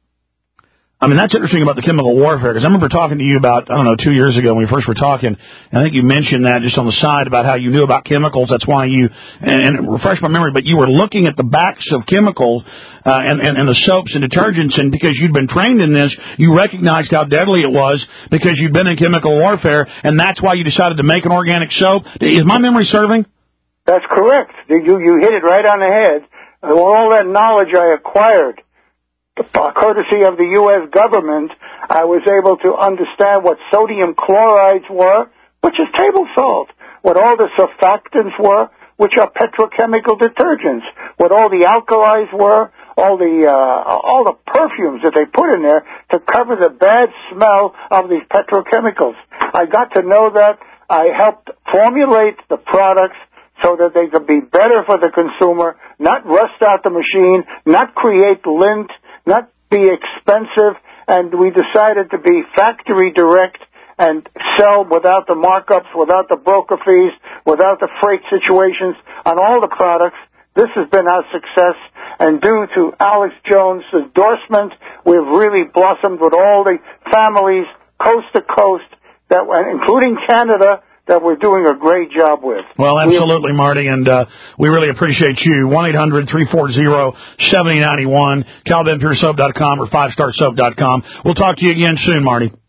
I mean, that's interesting about the chemical warfare, because I remember talking to you about, I don't know, two years ago when we first were talking, and I think you mentioned that just on the side about how you knew about chemicals. That's why you, and, and refresh my memory, but you were looking at the backs of chemicals uh, and, and, and the soaps and detergents, and because you'd been trained in this, you recognized how deadly it was because you'd been in chemical warfare, and that's why you decided to make an organic soap. Is my memory serving? That's correct. You, you hit it right on the head. All that knowledge I acquired, courtesy of the U S government, I was able to understand what sodium chlorides were, which is table salt, what all the surfactants were, which are petrochemical detergents, what all the alkalis were, all the uh, all the perfumes that they put in there to cover the bad smell of these petrochemicals. I got to know that. I helped formulate the products so that they could be better for the consumer, not rust out the machine, not create lint, not be expensive, and we decided to be factory direct and sell without the markups, without the broker fees, without the freight situations on all the products. This has been our success, and due to Alex Jones' endorsement, we've really blossomed with all the families coast to coast, that, including Canada, that we're doing a great job with. Well, absolutely, Marty, and uh, we really appreciate you. one eight hundred, three four zero, seven zero nine one, cal ben pure soap dot com or five star soap dot com. We'll talk to you again soon, Marty.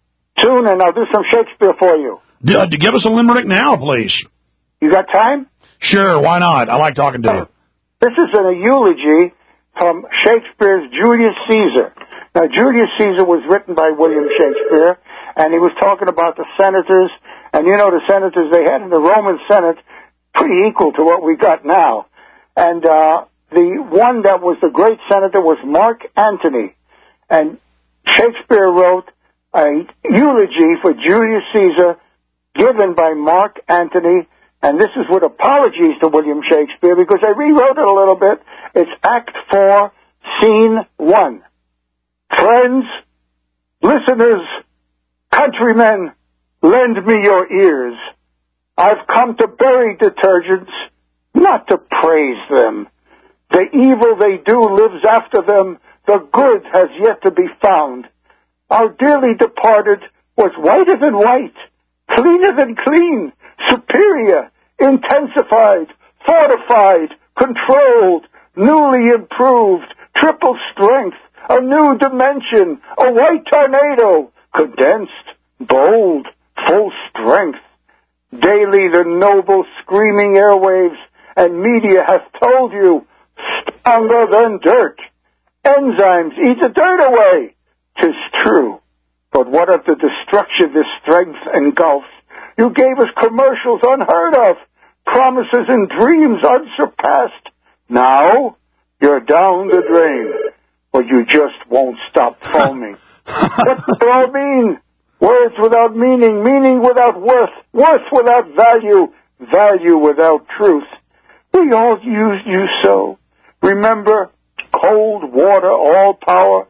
soon, and I'll do some Shakespeare for you. D- uh, give us a limerick now, please. You got time? Sure, why not? I like talking to you. This is in a eulogy from Shakespeare's Julius Caesar. Now, Julius Caesar was written by William Shakespeare, and he was talking about the senators, and you know the senators they had in the Roman Senate, pretty equal to what we got now. And uh, the one that was the great senator was Mark Antony. And Shakespeare wrote a eulogy for Julius Caesar given by Mark Antony, and this is with apologies to William Shakespeare because I rewrote it a little bit. It's Act four, Scene one. Friends, listeners, countrymen, lend me your ears. I've come to bury detergents, not to praise them. The evil they do lives after them. The good has yet to be found. Our dearly departed was whiter than white, cleaner than clean, superior, intensified, fortified, controlled, newly improved, triple strength, a new dimension, a white tornado, condensed, bold, full strength. Daily the noble screaming airwaves and media hath told you, stronger than dirt. Enzymes eat the dirt away. 'Tis true. But what of the destruction this strength engulfs? You gave us commercials unheard of, promises and dreams unsurpassed. Now, you're down the drain, but you just won't stop foaming. What does it all mean? Words without meaning, meaning without worth, worth without value, value without truth. We all used you so. Remember, cold water, all power,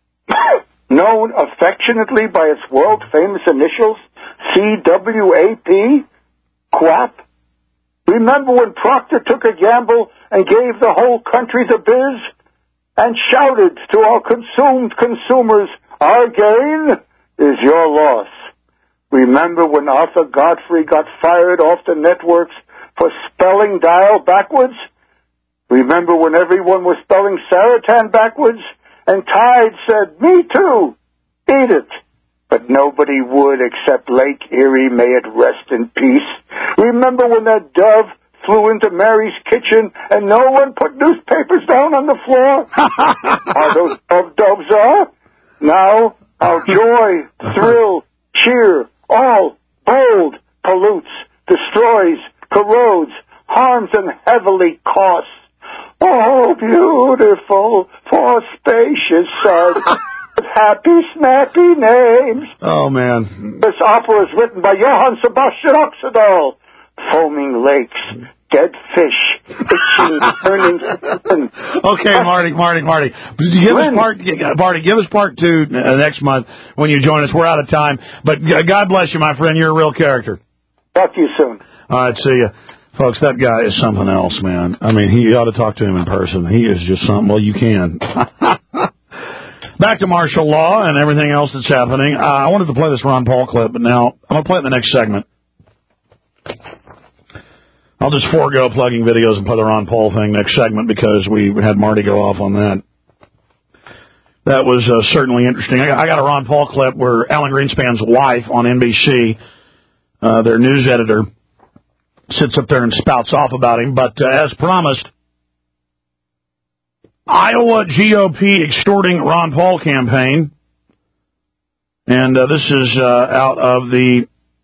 known affectionately by its world-famous initials, C W A P, quap. Remember when Procter took a gamble and gave the whole country the biz and shouted to our consumed consumers, our gain is your loss. Remember when Arthur Godfrey got fired off the networks for spelling dial backwards? Remember when everyone was spelling Saratan backwards and Tide said, me too, eat it. But nobody would except Lake Erie, may it rest in peace. Remember when that dove flew into Mary's kitchen and no one put newspapers down on the floor? How those dove doves are? Now, our joy, thrill, cheer, all bold, pollutes, destroys, corrodes, harms and heavily costs. Oh, beautiful, for spacious sight, with happy, snappy names. Oh, man. This opera is written by Johann Sebastian Oxidal. Foaming lakes, dead fish, itching, turning. Okay, Marty, Marty, Marty. Give us part, Marty, give us part two uh, next month when you join us. We're out of time. But God bless you, my friend. You're a real character. Talk to you soon. All right, see you. Folks, that guy is something else, man. I mean, he ought to talk to him in person. He is just something. Well, you can. Back to martial law and everything else that's happening. Uh, I wanted to play this Ron Paul clip, but now I'm going to play it in the next segment. I'll just forego plugging videos and play the Ron Paul thing next segment because we had Marty go off on that. That was uh, certainly interesting. I got, I got a Ron Paul clip where Alan Greenspan's wife on N B C, uh, their news editor, sits up there and spouts off about him. But uh, as promised, Iowa G O P extorting Ron Paul campaign. And uh, this is uh, out of the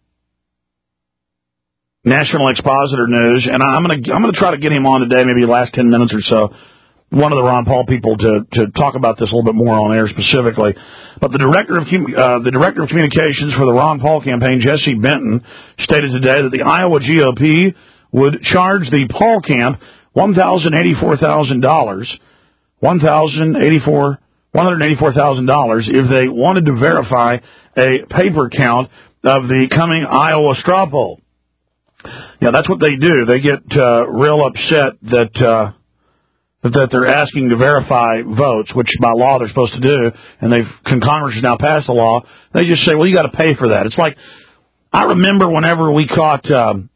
National Expositor News, and I'm going to I'm going to try to get him on today, maybe the last ten minutes or so, one of the Ron Paul people to to talk about this a little bit more on air specifically. But the director of uh, the director of communications for the Ron Paul campaign, Jesse Benton, stated today that the Iowa G O P would charge the Paul camp one thousand eighty-four thousand dollars, one thousand eighty-four one hundred eighty-four thousand dollars if they wanted to verify a paper count of the coming Iowa straw poll. Yeah, that's what they do. They get uh, real upset that uh, that they're asking to verify votes, which by law they're supposed to do, and they've Congress has now passed the law. They just say, "Well, you got to pay for that." It's like I remember whenever we caught um,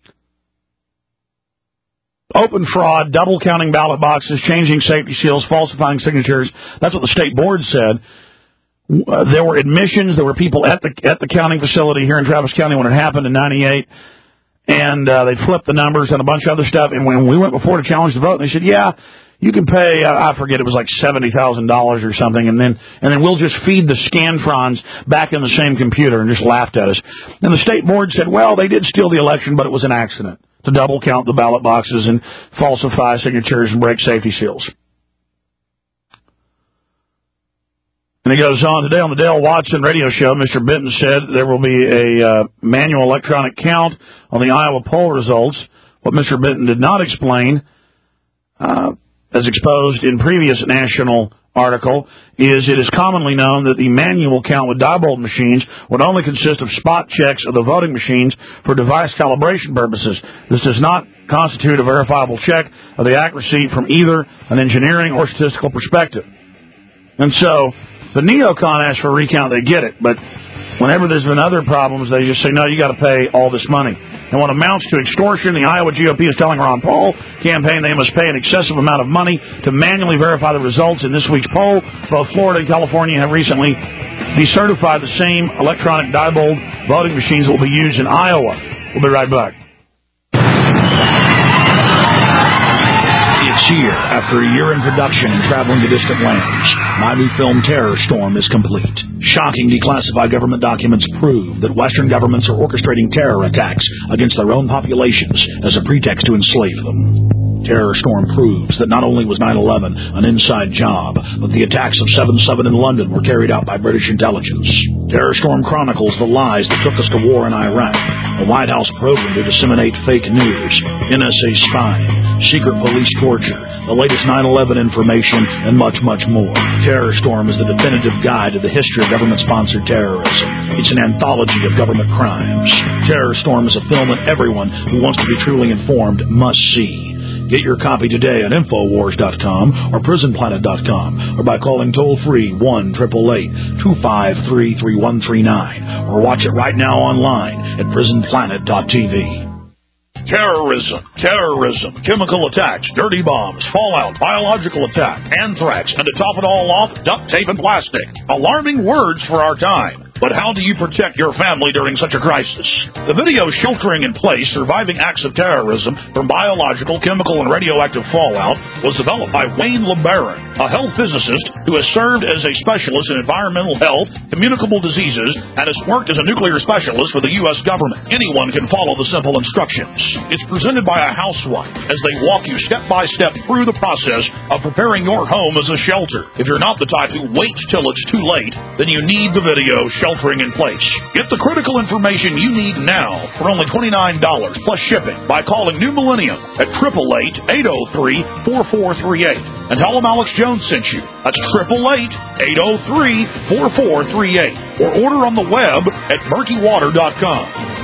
open fraud, double counting ballot boxes, changing safety seals, falsifying signatures. That's what the state board said. Uh, there were admissions. There were people at the at the counting facility here in Travis County when it happened in ninety-eight, and uh, they flipped the numbers and a bunch of other stuff. And when we went before to challenge the vote, they said, "Yeah, you can pay." Uh, I forget, it was like seventy thousand dollars or something, and then and then we'll just feed the Scantrons back in the same computer, and just laughed at us. And the state board said, "Well, they did steal the election, but it was an accident to double count the ballot boxes and falsify signatures and break safety seals." And he goes on, today on the Dale Watson radio show, Mister Benton said there will be a uh, manual electronic count on the Iowa poll results. What Mister Benton did not explain, uh, as exposed in previous national article, is it is commonly known that the manual count with Diebold machines would only consist of spot checks of the voting machines for device calibration purposes. This does not constitute a verifiable check of the accuracy from either an engineering or statistical perspective. And so the neocon asks for a recount, they get it, but whenever there's been other problems, they just say, no, you got to pay all this money. And what amounts to extortion, the Iowa G O P is telling Ron Paul campaign they must pay an excessive amount of money to manually verify the results in this week's poll. Both Florida and California have recently decertified the same electronic Diebold voting machines that will be used in Iowa. We'll be right back. It's here, after a year in production and traveling to distant lands. My new film, Terror Storm, is complete. Shocking declassified government documents prove that Western governments are orchestrating terror attacks against their own populations as a pretext to enslave them. Terror Storm proves that not only was nine eleven an inside job, but the attacks of seven seven in London were carried out by British intelligence. Terror Storm chronicles the lies that took us to war in Iraq, the White House program to disseminate fake news, N S A spying, secret police torture, the latest nine eleven information, and much, much more. Terror Storm is the definitive guide to the history of government-sponsored terrorism. It's an anthology of government crimes. Terror Storm is a film that everyone who wants to be truly informed must see. Get your copy today at Infowars dot com or Prison Planet dot com or by calling toll-free one eight eight eight, two five three, three one three nine or watch it right now online at Prison Planet dot T V. Terrorism, terrorism, chemical attacks, dirty bombs, fallout, biological attack, anthrax, and to top it all off, duct tape and plastic. Alarming words for our time. But how do you protect your family during such a crisis? The video Sheltering in Place, Surviving Acts of Terrorism from Biological, Chemical, and Radioactive Fallout was developed by Wayne LeBaron, a health physicist who has served as a specialist in environmental health, communicable diseases, and has worked as a nuclear specialist for the U S government. Anyone can follow the simple instructions. It's presented by a housewife as they walk you step by step through the process of preparing your home as a shelter. If you're not the type who waits till it's too late, then you need the video Sheltering in Place. Get the critical information you need now for only twenty-nine dollars plus shipping by calling New Millennium at eight eight eight, eight oh three, four four three eight and tell them Alex Jones sent you. That's eight eight eight, eight oh three, four four three eight or order on the web at murky water dot com.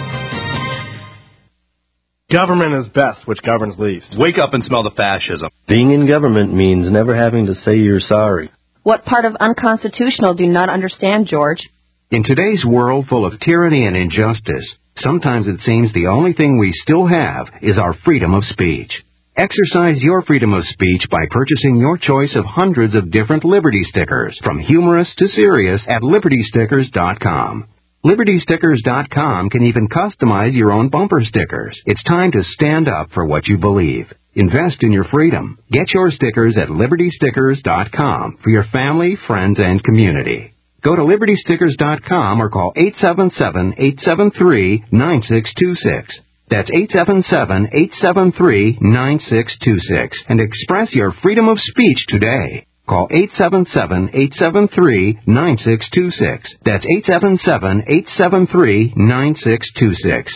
Government is best, which governs least. Wake up and smell the fascism. Being in government means never having to say you're sorry. What part of unconstitutional do you not understand, George? In today's world full of tyranny and injustice, sometimes it seems the only thing we still have is our freedom of speech. Exercise your freedom of speech by purchasing your choice of hundreds of different Liberty stickers, from humorous to serious, at liberty stickers dot com. liberty stickers dot com can even customize your own bumper stickers. It's time to stand up for what you believe. Invest in your freedom. Get your stickers at liberty stickers dot com for your family, friends, and community. Go to liberty stickers dot com or call eight seven seven, eight seven three, nine six two six. That's eight seven seven, eight seven three, nine six two six and express your freedom of speech today. Call eight seven seven, eight seven three, nine six two six. That's eight seven seven, eight seven three, nine six two six.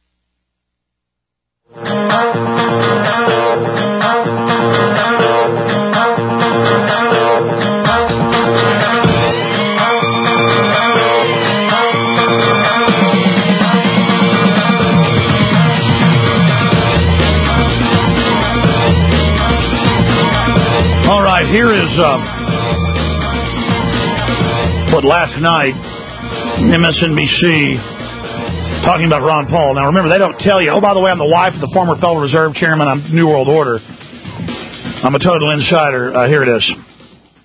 All right, here is uh, what last night M S N B C talking about Ron Paul. Now, remember, they don't tell you, oh, by the way, I'm the wife of the former Federal Reserve Chairman. I'm New World Order. I'm a total insider. Uh, here it is.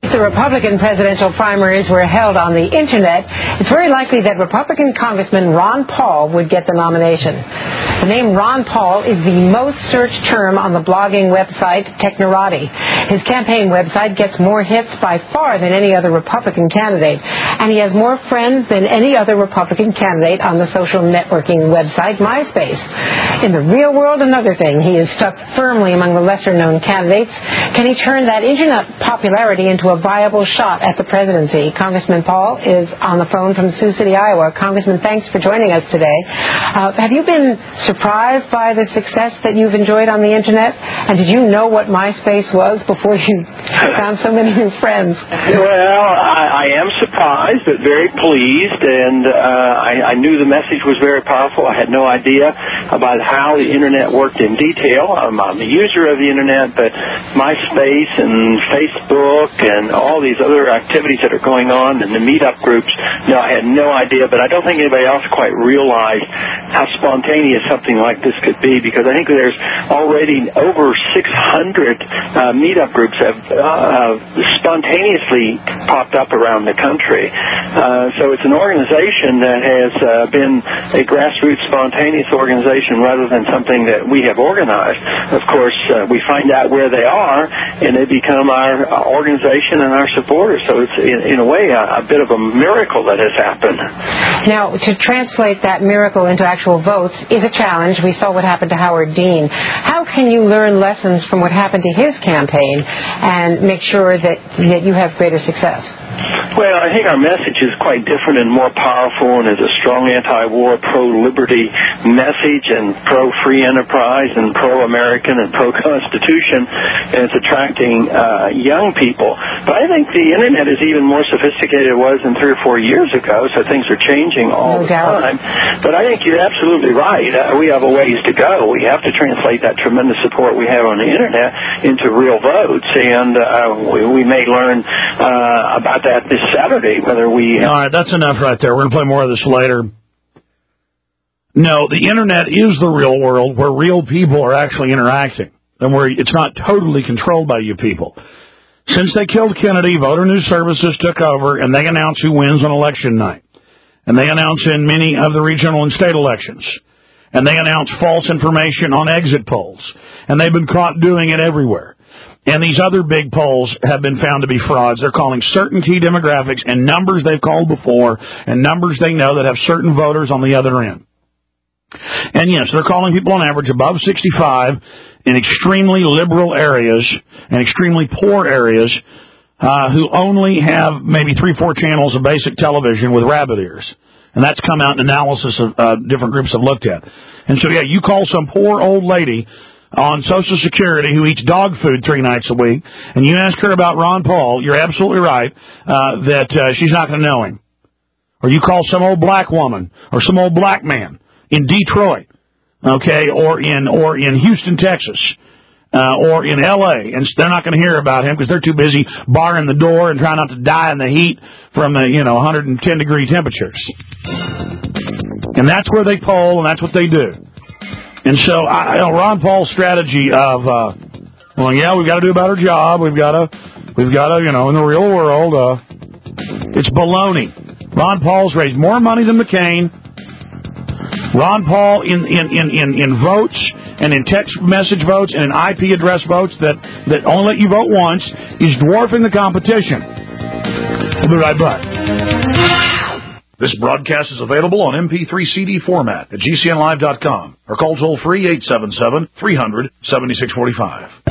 The Republican presidential primaries were held on the Internet. It's very likely that Republican Congressman Ron Paul would get the nomination. The name Ron Paul is the most searched term on the blogging website Technorati. His campaign website gets more hits by far than any other Republican candidate, and he has more friends than any other Republican candidate on the social networking website MySpace. In the real world, another thing, he is stuck firmly among the lesser-known candidates. Can he turn that Internet popularity into a viable shot at the presidency? Congressman Paul is on the phone from Sioux City, Iowa. Congressman, thanks for joining us today. Uh, have you been surprised by the success that you've enjoyed on the Internet? And did you know what MySpace was before you found so many new friends? Well, I, I am surprised, but very pleased, and uh, I, I knew the message was very powerful. I had no idea about how the Internet worked in detail. I'm, I'm a user of the Internet, but MySpace and Facebook and all these other activities that are going on and the meetup groups, no, I had no idea, but I don't think anybody else quite realized how spontaneous something like this could be, because I think there's already over six hundred uh, meetup groups have uh, spontaneously popped up around the country. Uh, so it's an organization that has uh, been a grassroots spontaneous organization rather than something that we have organized. Of course, uh, we find out where they are, and they become our uh, organization and our supporters. So it's, in, in a way, a, a bit of a miracle that has happened. Now, to translate that miracle into actual votes is a challenge. We saw what happened to Howard Dean. How can you learn lessons from what happened to his campaign and make sure that, that you have greater success? Well, I think our message is quite different and more powerful, and is a strong anti-war, pro-liberty message, and pro-free enterprise, and pro-American, and pro-Constitution, and it's attracting uh, young people. But I think the Internet is even more sophisticated than it was than three or four years ago, so things are changing all no the doubt. time. But I think you're absolutely right. Uh, we have a ways to go. We have to translate that tremendous support we have on the Internet into real votes, and uh, we, we may learn uh, about that this Saturday, whether we... All right, that's enough right there. We're going to play more of this later. No, the Internet is the real world where real people are actually interacting, and where it's not totally controlled by you people. Since they killed Kennedy, Voter News Services took over, and they announce who wins on election night. And they announce in many of the regional and state elections. And they announce false information on exit polls. And they've been caught doing it everywhere. And these other big polls have been found to be frauds. They're calling certain key demographics and numbers they've called before, and numbers they know that have certain voters on the other end. And yes, they're calling people on average above sixty-five in extremely liberal areas and extremely poor areas uh, who only have maybe three, four channels of basic television with rabbit ears. And that's come out in analysis of uh, different groups have looked at. And so, yeah, you call some poor old lady on Social Security who eats dog food three nights a week, and you ask her about Ron Paul, you're absolutely right uh, that uh, she's not going to know him. Or you call some old black woman or some old black man in Detroit, okay, or in or in Houston, Texas, uh, or in L A, and they're not going to hear about him because they're too busy barring the door and trying not to die in the heat from the, you know, one hundred ten degree temperatures. And that's where they poll, and that's what they do. And so, I, you know, Ron Paul's strategy of, uh, well, yeah, we've got to do a better job. We've got to, we've got to, you know, in the real world, uh, it's baloney. Ron Paul's raised more money than McCain. Ron Paul in, in, in, in, in votes and in text message votes and in I P address votes that, that only let you vote once is dwarfing the competition. We'll be right back. This broadcast is available on M P three C D format at G C N live dot com or call toll free eight seven seven, three hundred, seventy-six forty-five.